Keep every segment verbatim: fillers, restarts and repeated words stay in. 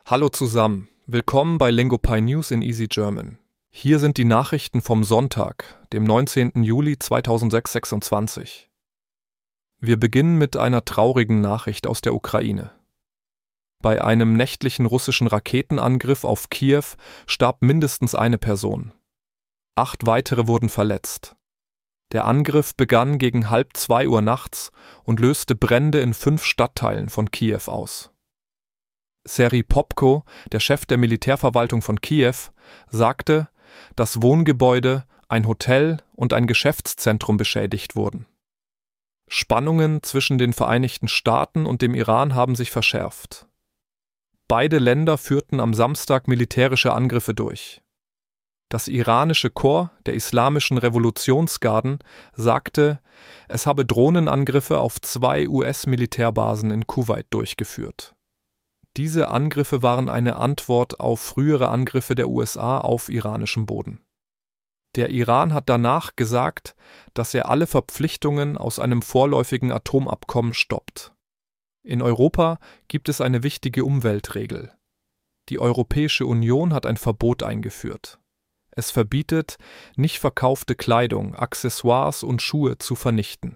Hallo zusammen, willkommen bei LingoPie News in Easy German. Hier sind die Nachrichten vom Sonntag, dem neunzehnten Juli zweitausendsechsundzwanzig. Wir beginnen mit einer traurigen Nachricht aus der Ukraine. Bei einem nächtlichen russischen Raketenangriff auf Kiew starb mindestens eine Person. Acht weitere wurden verletzt. Der Angriff begann gegen halb zwei Uhr nachts und löste Brände in fünf Stadtteilen von Kiew aus. Serhij Popko, der Chef der Militärverwaltung von Kiew, sagte, dass Wohngebäude, ein Hotel und ein Geschäftszentrum beschädigt wurden. Spannungen zwischen den Vereinigten Staaten und dem Iran haben sich verschärft. Beide Länder führten am Samstag militärische Angriffe durch. Das iranische Korps der Islamischen Revolutionsgarden sagte, es habe Drohnenangriffe auf zwei U S-Militärbasen in Kuwait durchgeführt. Diese Angriffe waren eine Antwort auf frühere Angriffe der U S A auf iranischem Boden. Der Iran hat danach gesagt, dass er alle Verpflichtungen aus einem vorläufigen Atomabkommen stoppt. In Europa gibt es eine wichtige Umweltregel. Die Europäische Union hat ein Verbot eingeführt. Es verbietet, nicht verkaufte Kleidung, Accessoires und Schuhe zu vernichten.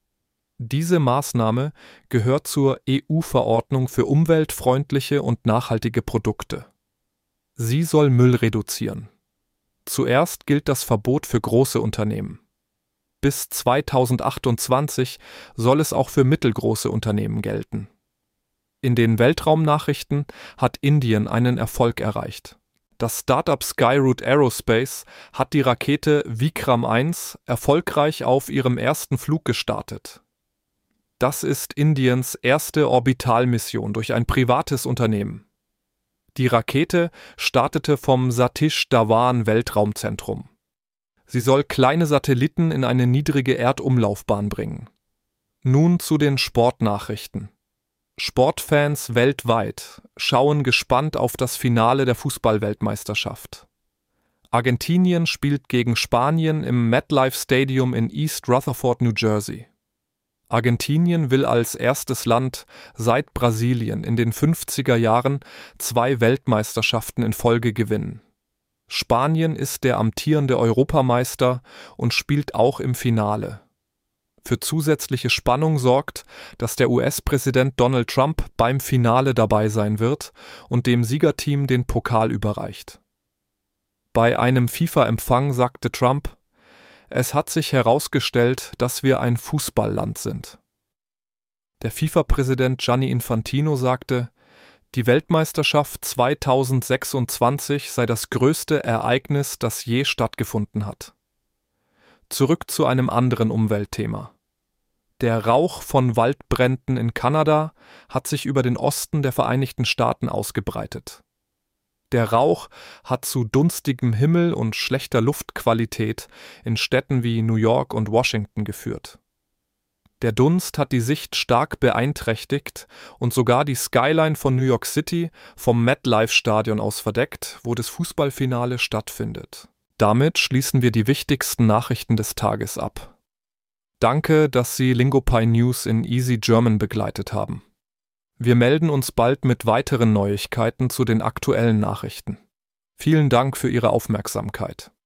Diese Maßnahme gehört zur E U-Verordnung für umweltfreundliche und nachhaltige Produkte. Sie soll Müll reduzieren. Zuerst gilt das Verbot für große Unternehmen. Bis zweitausendachtundzwanzig soll es auch für mittelgroße Unternehmen gelten. In den Weltraumnachrichten hat Indien einen Erfolg erreicht. Das Startup Skyroot Aerospace hat die Rakete Vikram eins erfolgreich auf ihrem ersten Flug gestartet. Das ist Indiens erste Orbitalmission durch ein privates Unternehmen. Die Rakete startete vom Satish Dhawan Weltraumzentrum. Sie soll kleine Satelliten in eine niedrige Erdumlaufbahn bringen. Nun zu den Sportnachrichten. Sportfans weltweit schauen gespannt auf das Finale der Fußball-Weltmeisterschaft. Argentinien spielt gegen Spanien im MetLife Stadium in East Rutherford, New Jersey. Argentinien will als erstes Land seit Brasilien in den fünfziger Jahren zwei Weltmeisterschaften in Folge gewinnen. Spanien ist der amtierende Europameister und spielt auch im Finale. Für zusätzliche Spannung sorgt, dass der U S-Präsident Donald Trump beim Finale dabei sein wird und dem Siegerteam den Pokal überreicht. Bei einem FIFA-Empfang sagte Trump: Es hat sich herausgestellt, dass wir ein Fußballland sind. Der FIFA-Präsident Gianni Infantino sagte, die Weltmeisterschaft zweitausendsechsundzwanzig sei das größte Ereignis, das je stattgefunden hat. Zurück zu einem anderen Umweltthema. Der Rauch von Waldbränden in Kanada hat sich über den Osten der Vereinigten Staaten ausgebreitet. Der Rauch hat zu dunstigem Himmel und schlechter Luftqualität in Städten wie New York und Washington geführt. Der Dunst hat die Sicht stark beeinträchtigt und sogar die Skyline von New York City vom MetLife-Stadion aus verdeckt, wo das Fußballfinale stattfindet. Damit schließen wir die wichtigsten Nachrichten des Tages ab. Danke, dass Sie LingoPie News in Easy German begleitet haben. Wir melden uns bald mit weiteren Neuigkeiten zu den aktuellen Nachrichten. Vielen Dank für Ihre Aufmerksamkeit.